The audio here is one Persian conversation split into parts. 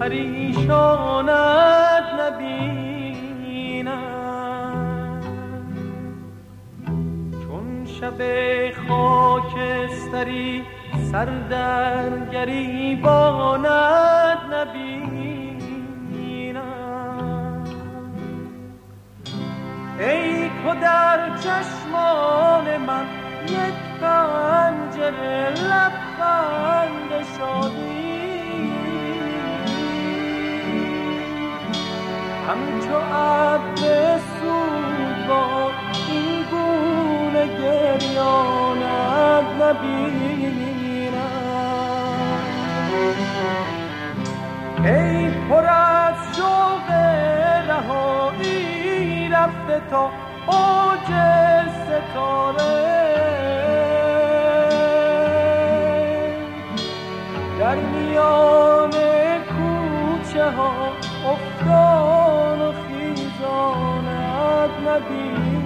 پریشانت نبینم، چون شب خاکستری سر در گریبانت نبینم. ای تو در چشمان من یک پنجره لبخند شادی، همچو ابر سوگوار این گونه گریانت نبینم. ای پر از شوق رهایی رفته تا اوج ستاره، در میان کوچه ها افتان و خیزانت نبینم.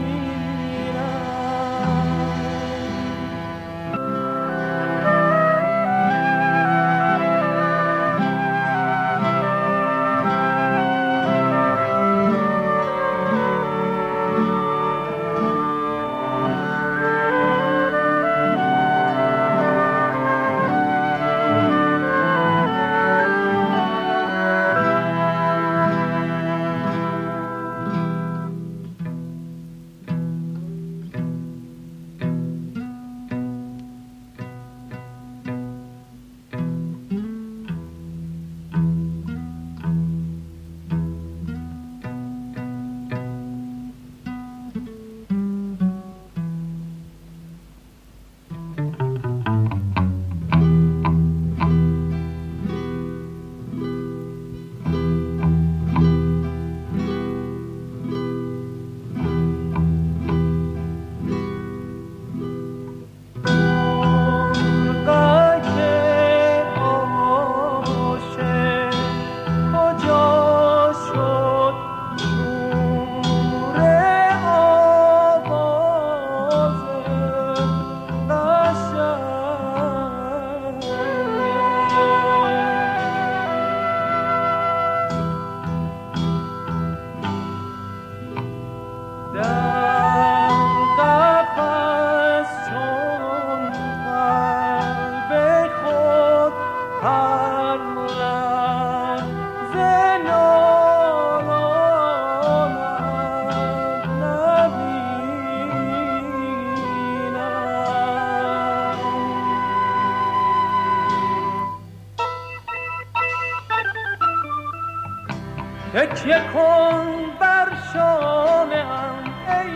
تکیه کن بر شانه ام ای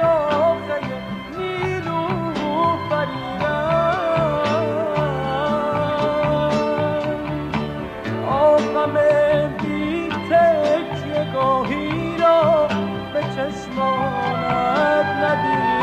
شاخه نیلوفریدم، آغم بی تکیه گاهی را به چشمانت نبینم.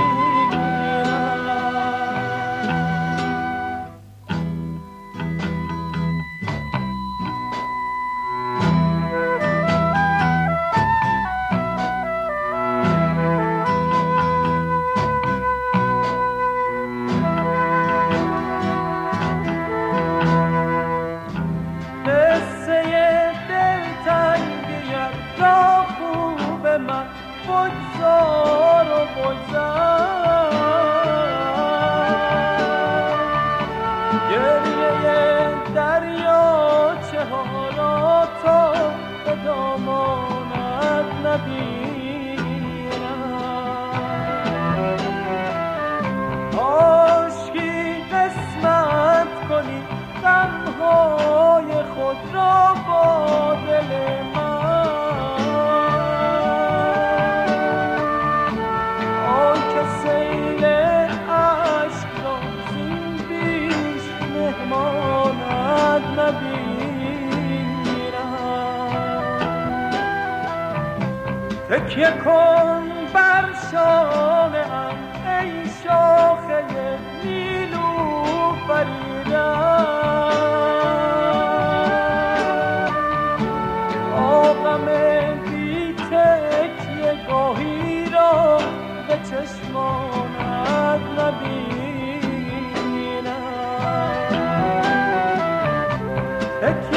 بگذار و بگذر گریه دریاچه ها را تا به دامانت نبینم. کاشکی قسمت کنی غمهای خود را با دل من، تکیه کن بر شانه ام ای شاخه نیلوفریدم، آغم بی تکیه گاهی را به چشمانت نبینم.